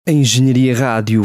Engenharia Rádio.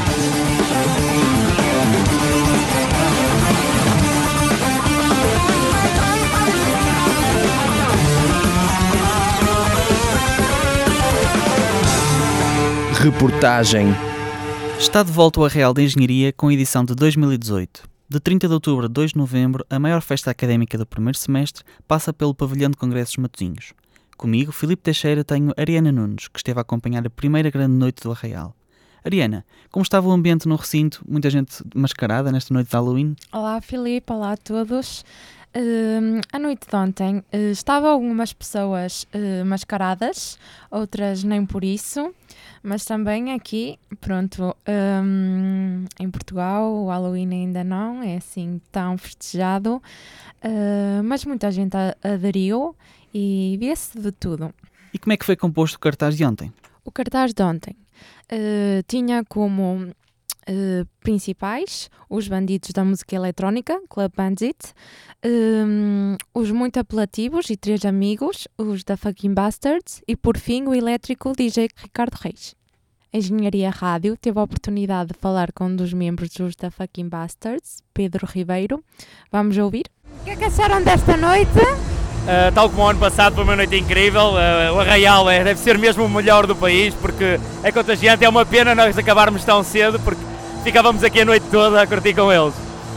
Reportagem. Está de volta o Arraial de Engenharia com a edição de 2018. De 30 de outubro a 2 de novembro, a maior festa académica do primeiro semestre passa pelo Pavilhão de Congressos Matosinhos. Comigo, Filipe Teixeira, tenho Ariana Nunes, que esteve a acompanhar a primeira grande noite do Arraial. Ariana, como estava o ambiente no recinto? Muita gente mascarada nesta noite de Halloween? Olá Filipe, olá a todos. A noite de ontem estavam algumas pessoas mascaradas, outras nem por isso, mas também aqui, pronto, em Portugal o Halloween ainda não é assim tão festejado, mas muita gente aderiu e vê-se de tudo. E como é que foi composto o cartaz de ontem? O cartaz de ontem tinha como principais os bandidos da música eletrónica, Club Bandit, os muito apelativos e 3 amigos, os da Fucking Bastards, e por fim o elétrico DJ Ricardo Reis. A Engenharia Rádio teve a oportunidade de falar com um dos membros dos da Fucking Bastards, Pedro Ribeiro. Vamos ouvir? O que é que acharam desta noite? Tal como o ano passado, foi uma noite incrível. O Arraial deve ser mesmo o melhor do país, porque é contagiante. É uma pena nós acabarmos tão cedo, porque ficávamos aqui a noite toda a curtir com eles.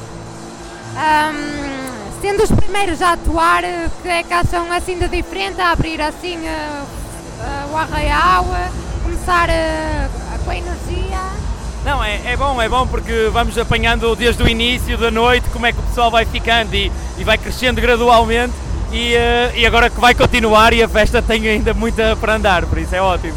Sendo os primeiros a atuar, o que é que acham assim de diferente, a abrir assim o Arraial, começar com a energia? Não, é bom porque vamos apanhando desde o início da noite como é que o pessoal vai ficando e vai crescendo gradualmente. E agora que vai continuar e a festa tem ainda muita para andar, por isso é ótimo.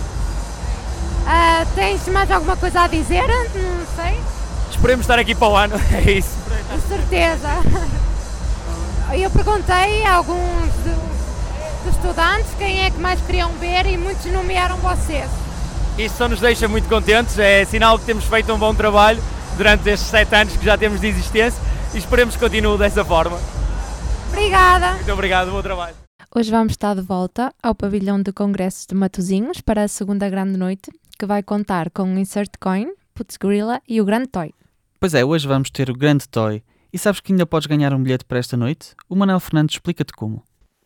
Tens mais alguma coisa a dizer? Não sei. Esperemos estar aqui para o ano, é isso. Com certeza. Eu perguntei a alguns dos estudantes quem é que mais queriam ver e muitos nomearam vocês. Isso só nos deixa muito contentes, é sinal que temos feito um bom trabalho durante estes 7 anos que já temos de existência e esperemos que continue dessa forma. Obrigada. Muito obrigado, bom trabalho. Hoje vamos estar de volta ao Pavilhão de Congressos de Matosinhos para a segunda grande noite, que vai contar com o Insert Coin, Putz Gorilla e o Grande Toy. Pois é, hoje vamos ter o Grande Toy. E sabes que ainda podes ganhar um bilhete para esta noite? O Manel Fernandes explica-te como.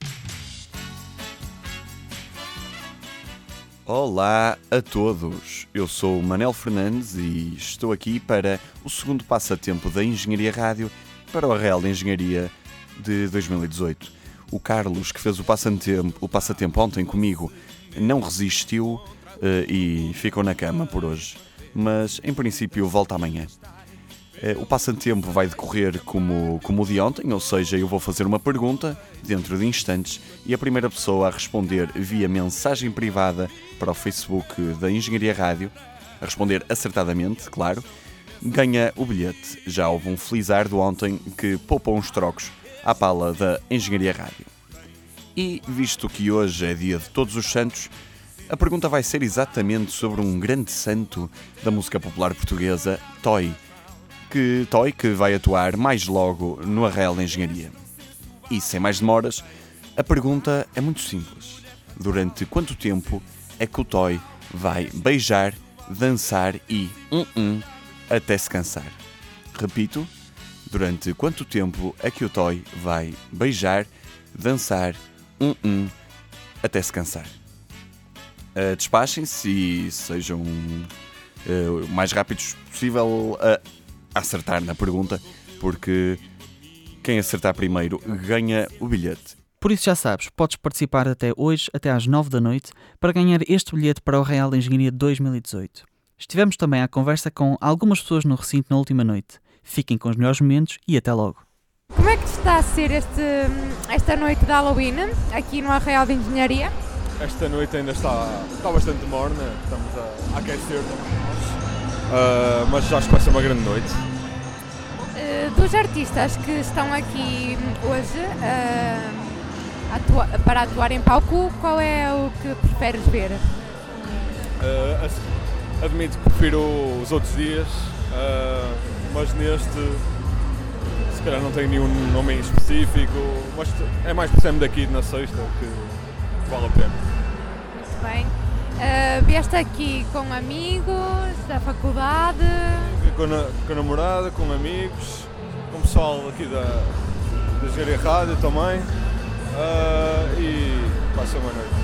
Olá a todos, eu sou o Manel Fernandes e estou aqui para o segundo passatempo da Engenharia Rádio para o Arraial de Engenharia de 2018. O Carlos, que fez o passatempo ontem comigo, não resistiu e ficou na cama por hoje, mas em princípio volta amanhã. O passatempo vai decorrer como o de ontem, ou seja, eu vou fazer uma pergunta dentro de instantes e a primeira pessoa a responder via mensagem privada para o Facebook da Engenharia Rádio, a responder acertadamente, claro, ganha o bilhete. Já houve um felizardo ontem que poupou uns trocos à pala da Engenharia Rádio. E, visto que hoje é dia de Todos os Santos, a pergunta vai ser exatamente sobre um grande santo da música popular portuguesa, Toy, que vai atuar mais logo no Arraial de Engenharia. E, sem mais demoras, a pergunta é muito simples. Durante quanto tempo é que o Toy vai beijar, dançar e até se cansar? Repito, durante quanto tempo é que o Toy vai beijar, dançar, até se cansar? Despachem-se e sejam o mais rápidos possível a acertar na pergunta, porque quem acertar primeiro ganha o bilhete. Por isso já sabes, podes participar até hoje, até às 9 da noite, para ganhar este bilhete para o Arraial de Engenharia 2018. Estivemos também à conversa com algumas pessoas no recinto na última noite. Fiquem com os melhores momentos e até logo. Como é que está a ser esta noite de Halloween aqui no Arraial de Engenharia? Esta noite ainda está bastante morna, estamos a aquecer nós, mas acho que vai ser uma grande noite. Dos artistas que estão aqui hoje para atuar em palco, qual é o que preferes ver? Admito que prefiro os outros dias, mas neste se calhar não tenho nenhum nome em específico, mas é mais por ser daqui na sexta que vale a pena. Muito bem. Vieste aqui com amigos da faculdade? Com a namorada, com amigos, com o pessoal aqui da Engenharia Rádio também. E vai ser uma noite.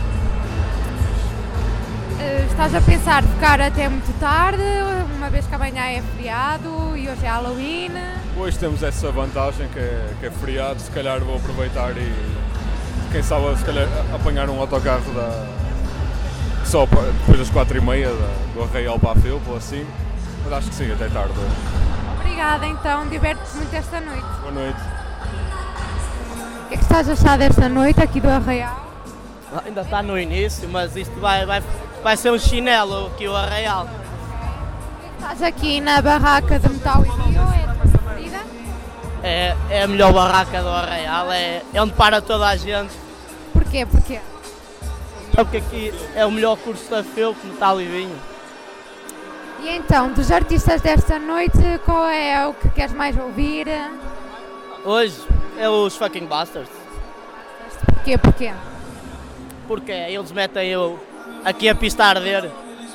Estás a pensar ficar até muito tarde, uma vez que amanhã é feriado e hoje é Halloween? Hoje temos essa vantagem que é feriado, se calhar vou aproveitar e quem sabe se calhar apanhar um autocarro só depois das 4h30 do Arraial para a Filpo, assim, mas acho que sim, até tarde. Obrigada então, diverte-te muito esta noite. Boa noite. O que é que estás a achar desta noite aqui do Arraial? Ainda está no início, mas isto vai ser um chinelo aqui o Arraial. Estás aqui na barraca de Metal e Vinho, é a tua preferida? É a melhor barraca do Arraial, é onde para toda a gente. Porquê? Porquê? Porque aqui é o melhor curso da Filpo, Metal e Vinho. E então, dos artistas desta noite, qual é o que queres mais ouvir? Hoje é os Fucking Bastards. Porquê? Porquê? Porque eles metem aqui a pista a arder.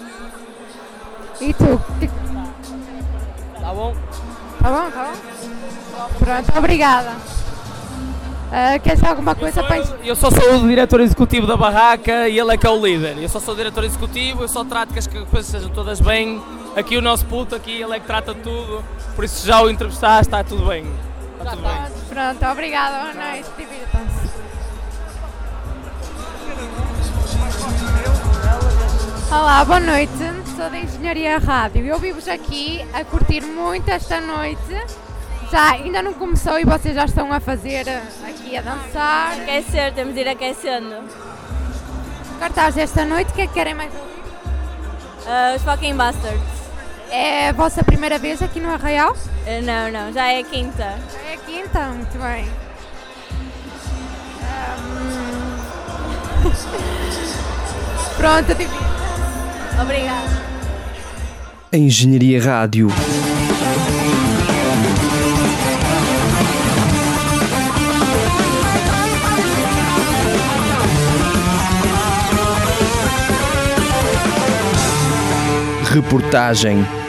E tu? Tá bom? Tá bom, tá bom? Pronto, obrigada. Queres alguma coisa para... Eu só sou o diretor executivo da barraca e ele é que é o líder. Eu só sou o diretor executivo, eu só trato que as coisas sejam todas bem. Aqui o nosso puto, aqui ele é que trata de tudo. Por isso já o entrevistaste, está tudo bem. Está tudo bem. Pronto, obrigada, boa noite, divirtam-se. Olá, boa noite, sou da Engenharia Rádio e eu vi-vos aqui a curtir muito esta noite. Já ainda não começou e vocês já estão a fazer aqui a dançar. Aquecer, temos de ir aquecendo. Cartaz desta noite, o que é que querem mais ouvir? Os Fucking Bastards. É a vossa primeira vez aqui no Arraial? Não, já é a quinta. Já é a quinta, muito bem. Pronto, Obrigada. Engenharia Rádio. Reportagem